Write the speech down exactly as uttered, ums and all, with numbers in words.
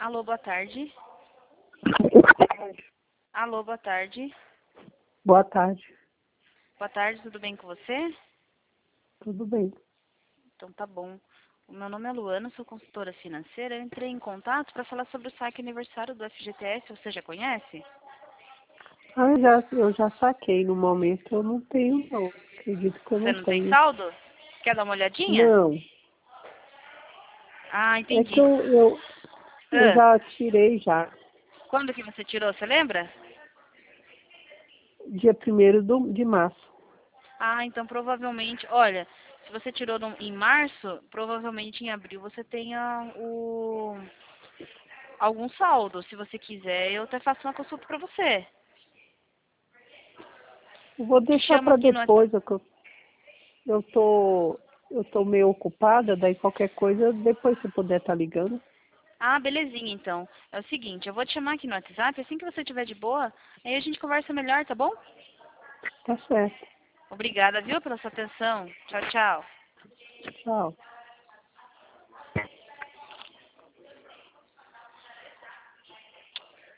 Alô, boa tarde. Alô, boa tarde. Boa tarde. Boa tarde, tudo bem com você? Tudo bem. Então tá bom. O meu nome é Luana, sou consultora financeira. Eu entrei em contato para falar sobre o saque aniversário do F G T S. Você já conhece? Ah, eu já, eu já saquei. No momento eu não tenho, não. Acredito que eu Você não não tem tenho. saldo? Quer dar uma olhadinha? Não. Ah, É que entendi. eu, eu, eu Ah, já tirei já. quando que você tirou, você lembra? Dia primeiro do, de março. Ah, então provavelmente, olha, se você tirou no- em março, provavelmente em abril você tenha o algum saldo. Se você quiser, eu até faço uma consulta para você. Eu vou Te deixar chamo para aqui no WhatsApp. depois. Eu, eu tô, eu tô meio ocupada. Daí qualquer coisa, depois se puder estar ligando. Ah, belezinha, então. É o seguinte, eu vou te chamar aqui no WhatsApp, assim que você estiver de boa, aí a gente conversa melhor, tá bom? Tá certo. Obrigada, viu, pela sua atenção. Tchau, tchau. Tchau.